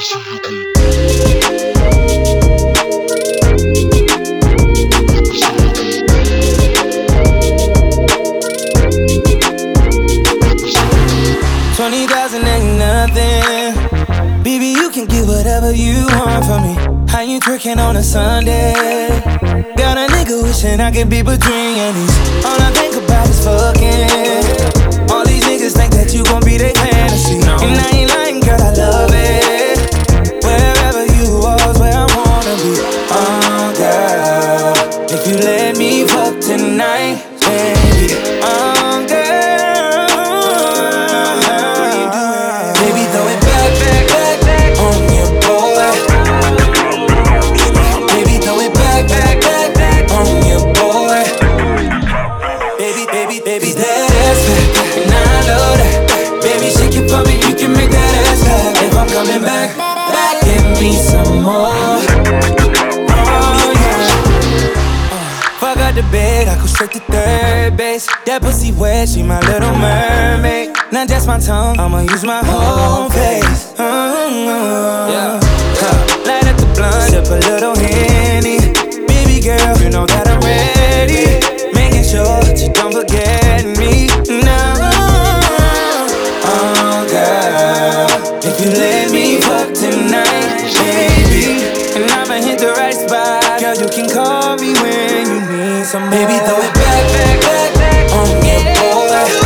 $20,000 ain't nothing. Baby, you can get whatever you want from me. How you twerking on a Sunday? Got a nigga wishing I could be between your knees. All I think about is fucking. All these niggas think that you gon' be their fantasy. And I ain't lying, girl, I love it. Wherever you are is where I wanna be. Oh, girl, if you let me fuck tonight, baby. Oh, girl. Baby, throw it back, back, back, back on your boy. Baby, throw it back, back, back, back on your boy. Baby, baby, baby, that ass back, and I know that. Baby, shake it for me, you can make that ass clap. If I'm coming back, back, give me some more. Oh yeah. Fuck out the bed, I go straight to third base. That pussy wet, she my little mermaid. Not just my tongue, I'ma use my whole face. Yeah. Light up the blunt, sip a little Henny. Baby girl, you know that I'm ready. Making sure that you don't forget me. No. Oh girl, if you let me fuck tonight, baby, and I'ma hit the right spot, girl, you can call me when you need some. Baby, throw it back, back, back, back on your boy.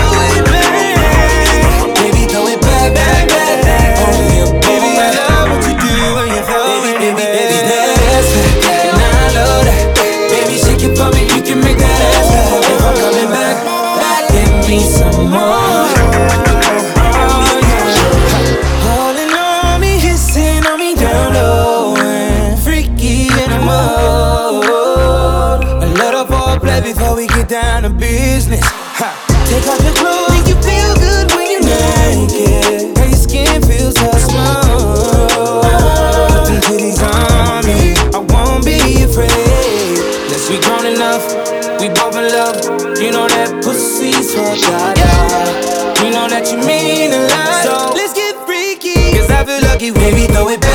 Baby, throw it back, back, back, back on your boy. Baby, I love what you do when you throw it, baby, baby, that ass back, and I know that. Baby, shake it for me, you can make that ass clap. If I'm coming back, back, give me some more. Oh yeah. Holding on me, kissing on me down low, and freaky in the mode. A little foreplay before we get down to business. Ha. Take off your clothes, make you feel good when you're naked. Girl, your skin feels so smooth. Put them titties on me, I won't be afraid. Let's be grown enough, we both in love. You know that pussy's for da-da. You know that you mean a lot, so let's get freaky. Cause I feel lucky, baby, throw it back.